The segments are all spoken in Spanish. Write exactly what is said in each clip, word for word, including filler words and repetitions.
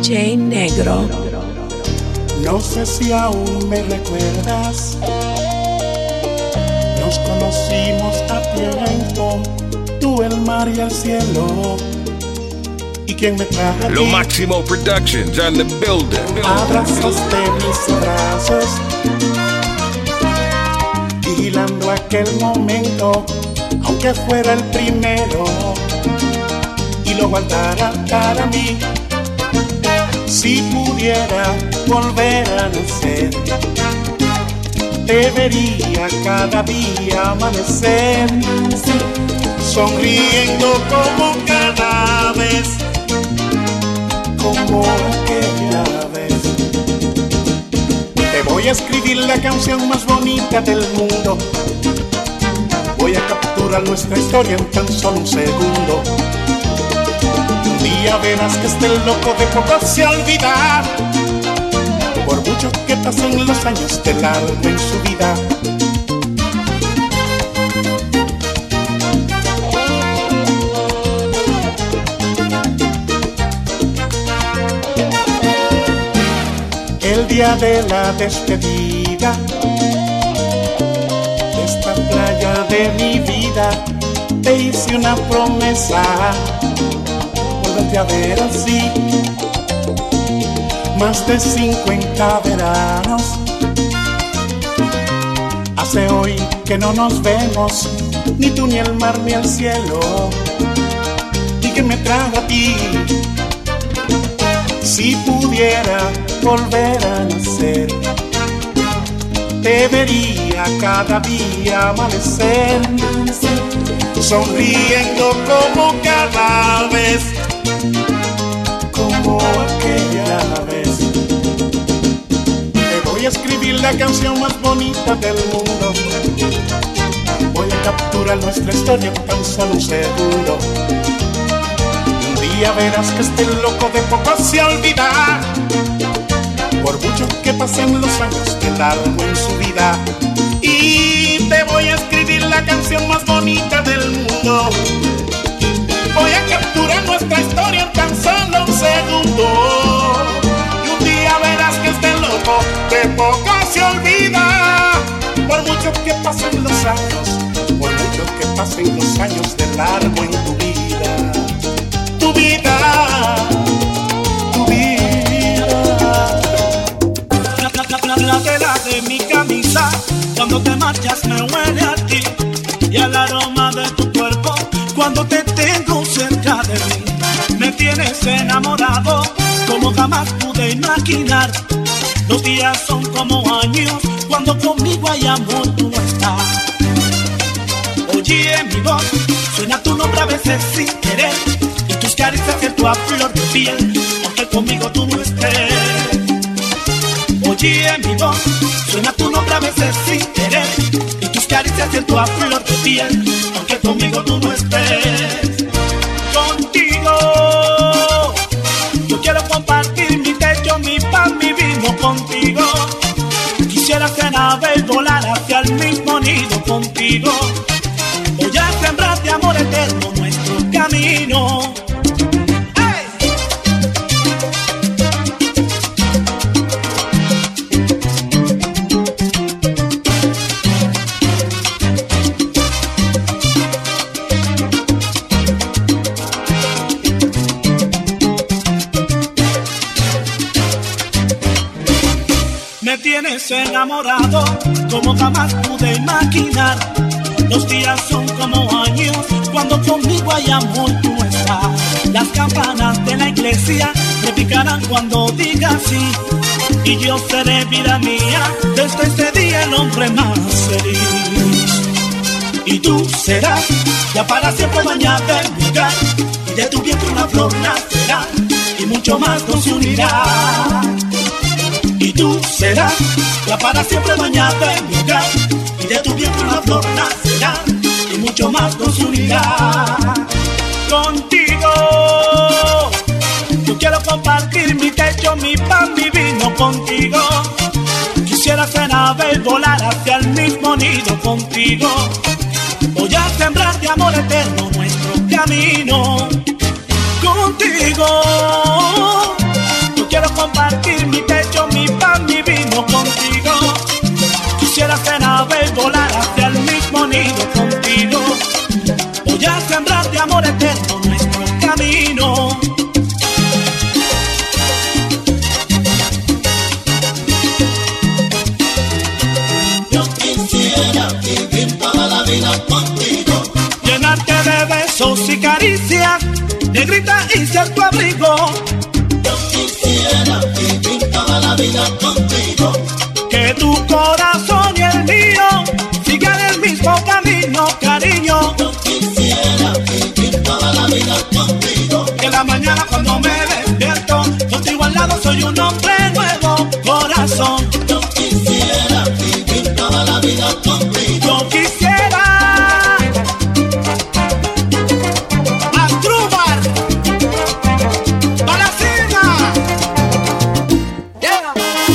J Negro. No sé si aún me recuerdas, nos conocimos a tiempo, tú, el mar y el cielo. ¿Y quién me trajo a Lo ti? Máximo Productions on the building. Abrazos de mis abrazos, vigilando aquel momento, aunque fuera el primero, y lo guardara para mí. Si pudiera volver a nacer, te vería cada día amanecer, sonriendo como cada vez, como aquella vez. Te voy a escribir la canción más bonita del mundo, voy a capturar nuestra historia en tan solo un segundo. Un día verás que este loco de poco se olvida, por mucho que pasen los años de largo en su vida. El día de la despedida de esta playa de mi vida, te hice una promesa, volverte a ver así. Más de cincuenta veranos hace hoy que no nos vemos, ni tú, ni el mar, ni el cielo. ¿Y quién me trajo a ti? Si pudiera volver a nacer, te vería cada día amanecer, sonriendo como cada vez, como aquella vez. Te voy a escribir la canción más bonita del mundo, voy a capturar nuestra historia en tan solo un segundo. Un día verás que este loco de poco se olvida, por mucho que pasen los años de largo en su vida. Y te voy a escribir la canción más bonita del mundo, voy a capturar nuestra historia en tan solo un segundo. Y un día verás que este loco de poco se olvida, por mucho que pasen los años, por mucho que pasen los años de largo en tu vida. Tu vida, tu vida. La, la, la, la tela de mi camisa, cuando te marchas me huele a ti, y el aroma de tu cuerpo cuando te tengo cerca de mí. Me tienes enamorado como jamás pude imaginar. Los días son como años cuando conmigo hay amor, tú no estás. Oye mi voz, suena tu nombre a veces sin querer, y tus caricias siento a flor de piel, aunque conmigo tú no estés. Oye mi voz, suena tu nombre a veces sin querer, y tus caricias siento a flor de piel, aunque conmigo tú no estés. Contigo yo quiero compartir mi techo, mi pan, mi vino contigo. Quisiera ser ave y volar hacia el mismo nido contigo. Voy a sembrar de amor eterno nuestro camino. Me tienes enamorado como jamás pude imaginar. Los días son como años cuando conmigo hay amor, tú no estás. Las campanas de la iglesia repicarán cuando diga sí, y yo seré vida mía desde este día el hombre más feliz. Y tú serás ya para siempre dueña de mi hogar, y de tu vientre una flor nacerá y mucho más nos unirá. Y tú serás ya para siempre dueña de mi hogar, y de tu vientre una flor nacerá y mucho más nos unirá. Contigo yo quiero compartir mi techo, mi pan, mi vino contigo. Quisiera ser ave y volar hacia el mismo nido contigo. Voy a sembrar de amor eterno nuestro camino. Contigo compartir mi techo, mi pan, mi vino contigo. Quisiera ser ave y volar hacia el mismo nido contigo. Voy a sembrar de amor eterno nuestro camino. Yo quisiera vivir toda la vida contigo, llenarte de besos y caricias, negrita, y ser tu abrigo. yo quisiera vivir toda la vida contigo, Que tu corazón y el mío sigan el mismo camino, cariño. yo quisiera vivir toda la vida contigo, Que la mañana cuando me despierto, contigo al lado soy un hombre nuevo, corazón. yo quisiera vivir toda la vida contigo. Yo quisiera Asdrúbal Palacina. Yeah.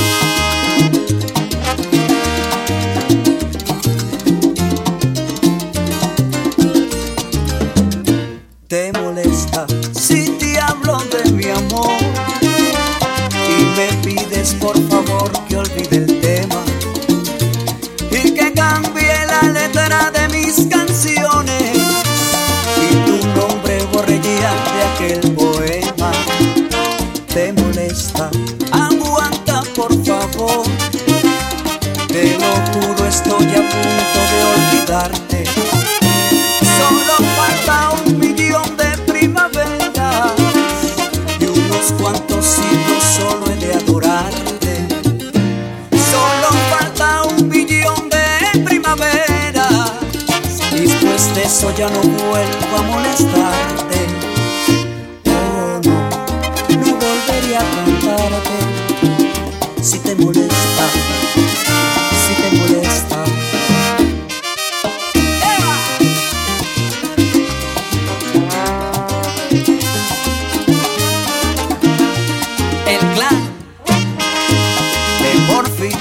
¿Te molesta si te hablo de mi amor? Y me pides por favor que olvide el tema y que cambie la letra de mis canciones y tu nombre borre ya de aquel poema. ¿Te molesta? Aguanta por favor, te lo juro, estoy a punto de olvidarte. Solo falta un millón de primaveras y unos cuantos siglos solo he de adorarte. Solo falta un billón de primaveras, después de eso ya no vuelvo a molestarte. Oh no, no volvería a cantarte. Si te molesta, si te molesta. El clan de Morphy.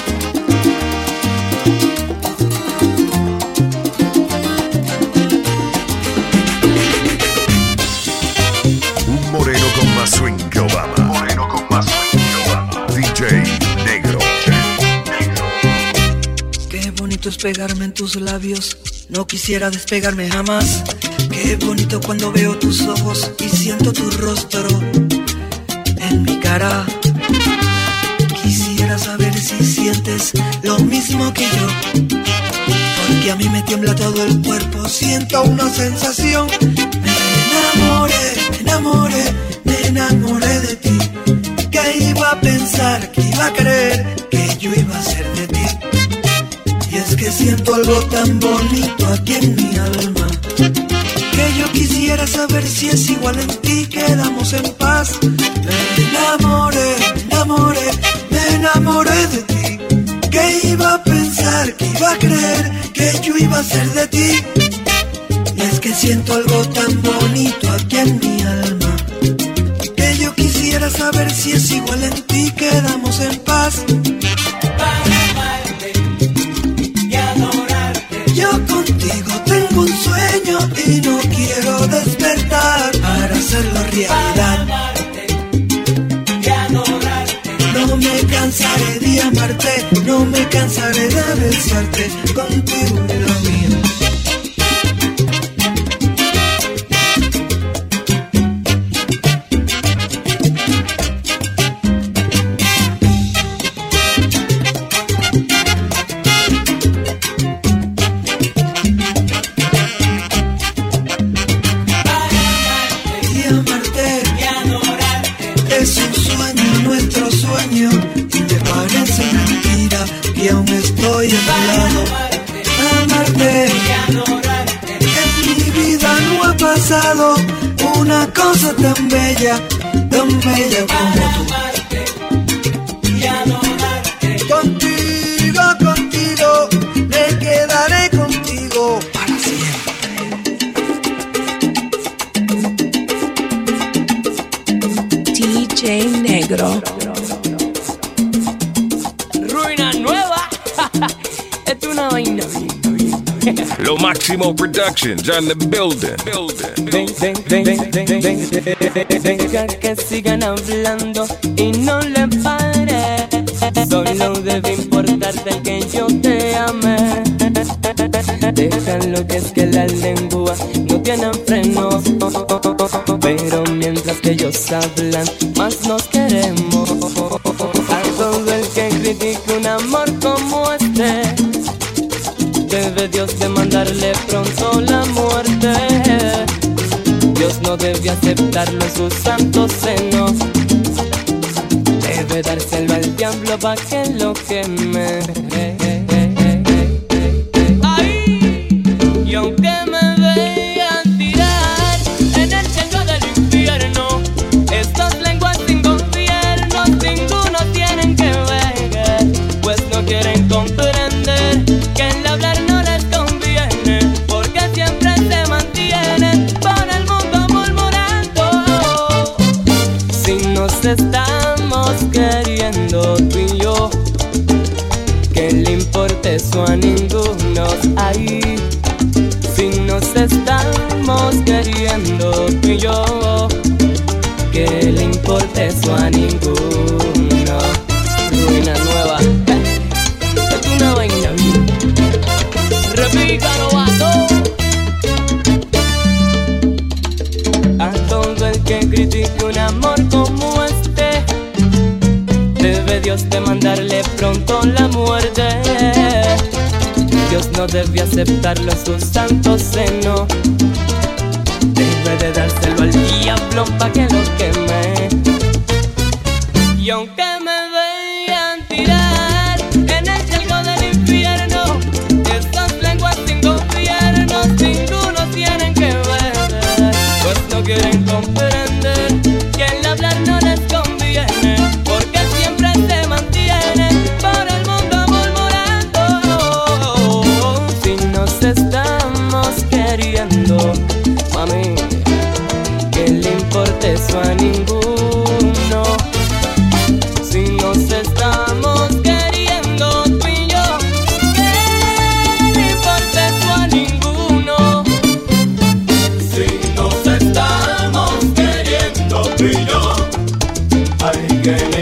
Un moreno con más swing que Obama. Moreno con más swing que Obama. D J Negro. Qué bonito es pegarme en tus labios, no quisiera despegarme jamás. Qué bonito cuando veo tus ojos y siento tu rostro en mi cara. Quisiera saber si sientes lo mismo que yo, porque a mí me tiembla todo el cuerpo, siento una sensación. Me enamoré, me enamoré, me enamoré de ti. ¿Qué iba a pensar, que iba a creer que yo iba a ser de ti? Y es que siento algo tan bonito aquí en mi alma, que yo quisiera saber si es igual en ti, quedamos en paz. Me enamoré, me enamoré, me enamoré de ti. ¿Qué iba a pensar, que iba a creer que yo iba a ser de ti? Y es que siento algo tan bonito aquí en mi alma, que yo quisiera saber si es igual en ti, quedamos en paz. Yo contigo tengo un sueño y no quiero despertar para hacerlo realidad. No me cansaré de amarte, no me cansaré de besarte, contigo es lo mío. Es un sueño, nuestro sueño, y me parece mentira que aún estoy a tu lado. Amarte, en mi vida no ha pasado una cosa tan bella, tan bella como tú. Contigo, contigo, me quedaré contigo para siempre. D J Negro. Ruina nueva. Es una vaina bien, bien, bien. Lo Máximo Productions on the building. Ven, ven, ven, ven, ven, ven, deja que sigan hablando y no le pare. Solo debe importarte que yo te amé. Déjalo que es que la lengua no tiene freno, pero mientras que ellos hablan, más nos queremos. A todo el que critique un amor como este, debe Dios demandarle pronto la muerte. Dios no debe aceptarlo en su santo seno, debe dárselo al diablo pa' que lo queme. Y aunque me vean tirar en el centro del infierno, estas lenguas sin gobierno ninguno tienen que ver, pues no quieren comprender que el hablar no les conviene, porque siempre se mantienen por el mundo murmurando. Si nos estamos queriendo tú y yo, que le importe eso a ninguno. Ahí si nos estamos queriendo tú y yo, que le importe eso a ninguno. Ruina nueva, es una vaina bien. Repícalo vato. A todo el que critique un amor como este, debe Dios demandarle pronto la muerte. Dios no debe aceptarlo en su santo seno, debe de dárselo al diablo pa' que lo queme. Y aunque me vean tirar en el cielo del infierno, estas lenguas sin gobierno ninguno tienen que ver, pues no quieren comprender que el hablar no les conviene, porque siempre se mantienen por el mundo murmurando. Si nos estamos queriendo, mami, que le importe eso a ninguno. Si nos estamos queriendo tú y yo, que le importe eso a ninguno. Si nos estamos queriendo tú y yo, hay que